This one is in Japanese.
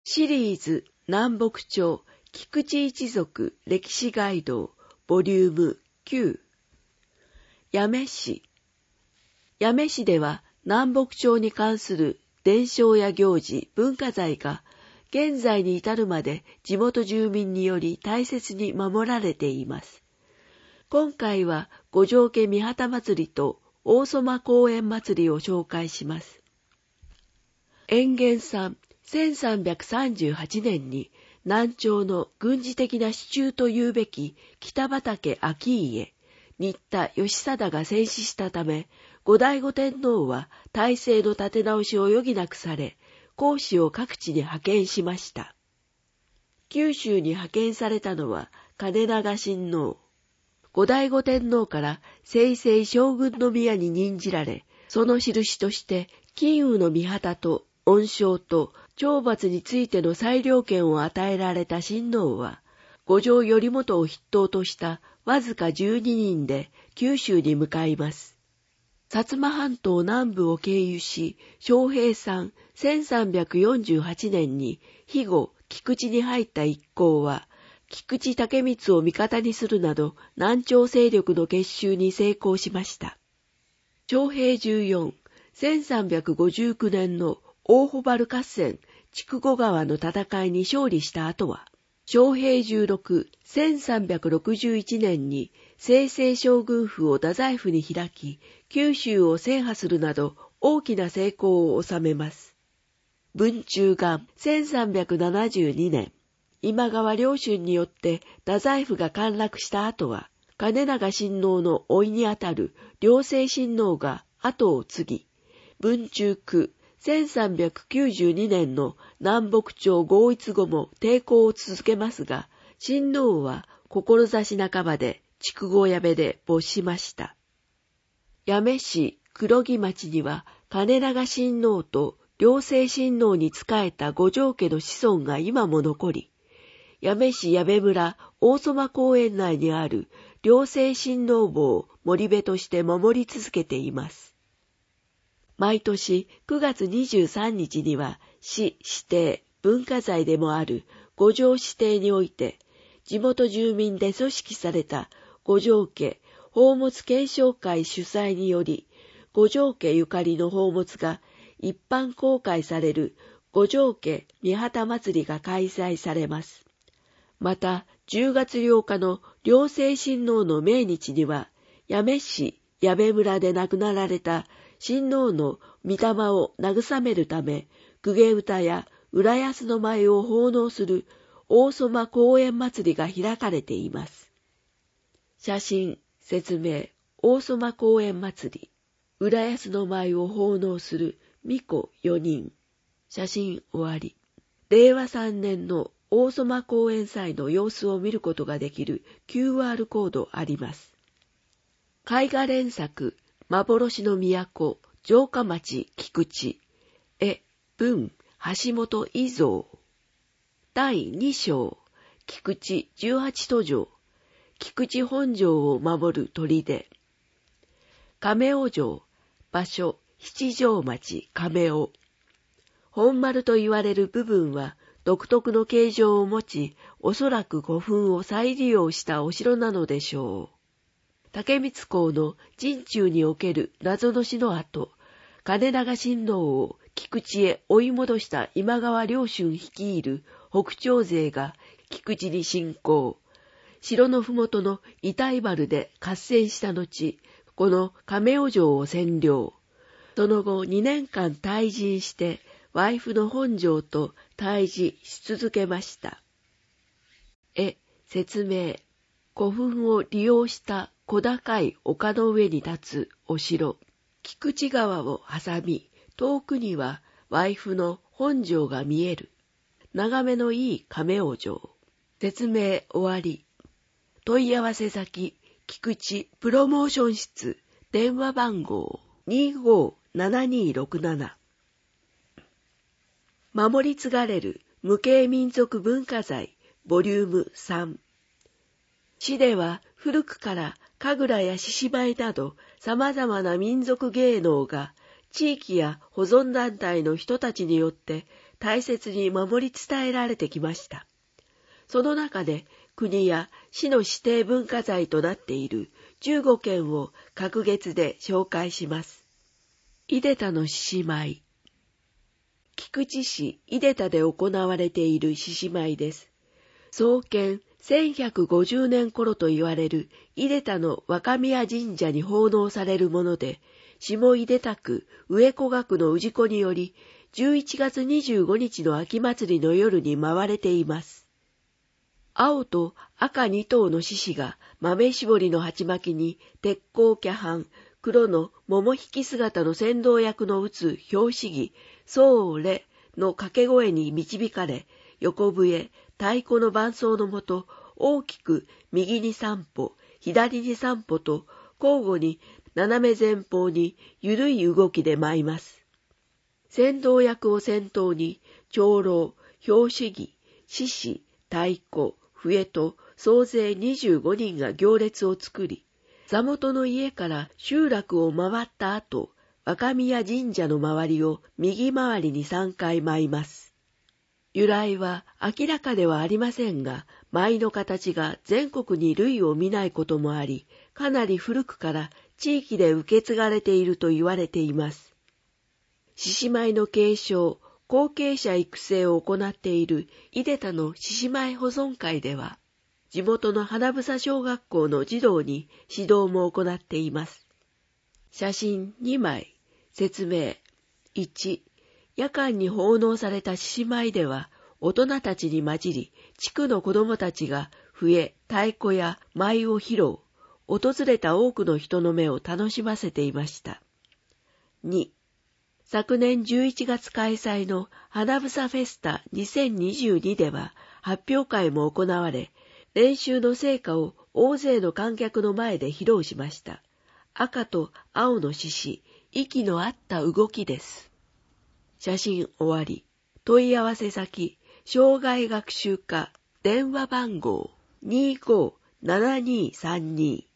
シリーズ南北朝菊池一族歴史ガイドボリューム9。八女市。八女市では南北朝に関する伝承や行事、文化財が現在に至るまで地元住民により大切に守られています。今回は五条家三幡祭りと大曽公園祭りを紹介します。延元3 1338年に南朝の軍事的な支柱というべき北畠顕家、新田義貞が戦死したため、後醍醐天皇は体制の立て直しを余儀なくされ、公使を各地に派遣しました。九州に派遣されたのは金長親王。後醍醐天皇から正々将軍の宮に任じられ、その印として金羽の御旗と恩賞と懲罰についての裁量権を与えられた親王は、五条頼元を筆頭としたわずか12人で九州に向かいます。薩摩半島南部を経由し、昌平3 1348年に肥後菊池に入った一行は、菊池武光を味方にするなど南朝勢力の結集に成功しました。昌平14 1359年の大穂原合戦筑後川の戦いに勝利した後は、昌平16 1361年に正々将軍府を太宰府に開き、九州を制覇するなど大きな成功を収めます。文中元1372年、今川良春によって太宰府が陥落した後は、金長親王の甥にあたる良政親王が後を継ぎ、文中9 1392年の南北朝合一後も抵抗を続けますが、親王は志半ばで筑後矢部で没しました。八女市黒木町には金長親王と良政親王に仕えた五条家の子孫が今も残り、八女市矢部村大曽公園内にある良政親王墓を守部として守り続けています。毎年9月23日には市指定文化財でもある五条指定において、地元住民で組織された五条家宝物検証会主催により、五条家ゆかりの宝物が一般公開される五条家三幡祭りが開催されます。また10月8日の良政親王の命日には、八女市矢部村で亡くなられた親王の御霊を慰めるため、公家歌や浦安の舞を奉納する大曽公園祭りが開かれています。写真、説明、大曽公園祭り、浦安の舞を奉納する巫女4人。写真終わり。令和3年の大曽公園祭の様子を見ることができる QR コードあります。絵画連作、幻の都、城下町菊池。絵、文、橋本伊蔵。第2章、菊池18都城。菊池本城を守る砦。亀尾城、場所、七条町亀尾。本丸と言われる部分は独特の形状を持ち、おそらく古墳を再利用したお城なのでしょう。竹光公の陣中における謎の死の後、金長親王を菊池へ追い戻した今川良春率いる北朝勢が菊池に侵攻。城のふもとの板井原で合戦した後、この亀尾城を占領。その後2年間退陣して、ワイフの本城と対峙し続けました。絵、説明。古墳を利用した小高い丘の上に立つお城。菊池川を挟み、遠くにはワイフの本城が見える。眺めのいい亀尾城。説明終わり。問い合わせ先、菊池プロモーション室、電話番号 257267。守り継がれる無形民族文化財ボリューム3。市では古くから神楽や獅子舞など様々な民族芸能が地域や保存団体の人たちによって大切に守り伝えられてきました。その中で国や市の指定文化財となっている15件を隔月で紹介します。出田の獅子舞。菊池市出田で行われている獅子舞です。創建1150年頃と言われる出田の若宮神社に奉納されるもので、下出田区上古学の氏子により11月25日の秋祭りの夜に舞われています。青と赤2頭の獅子が豆絞りの鉢巻きに鉄鋼キャハン、黒の桃引き姿の先導役の打つ拍子木、そーれの掛け声に導かれ、横笛、太鼓の伴奏のもと、大きく右に3歩、左に3歩と交互に斜め前方に緩い動きで舞います。先導役を先頭に、長老、拍子木、獅子、太鼓、笛と総勢25人が行列を作り、座元の家から集落を回った後、若宮神社の周りを右回りに3回舞います。由来は明らかではありませんが、舞の形が全国に類を見ないこともあり、かなり古くから地域で受け継がれていると言われています。獅子舞の継承、後継者育成を行っている出田の獅子舞保存会では、地元の花房小学校の児童に指導も行っています。写真2枚。説明。1、夜間に奉納された獅子舞では、大人たちに混じり、地区の子供たちが笛、太鼓や舞を披露、訪れた多くの人の目を楽しませていました。2、昨年11月開催の花房フェスタ2022では発表会も行われ、練習の成果を大勢の観客の前で披露しました。赤と青の獅子、息の合った動きです。写真終わり。問い合わせ先、障害学習課、電話番号 257232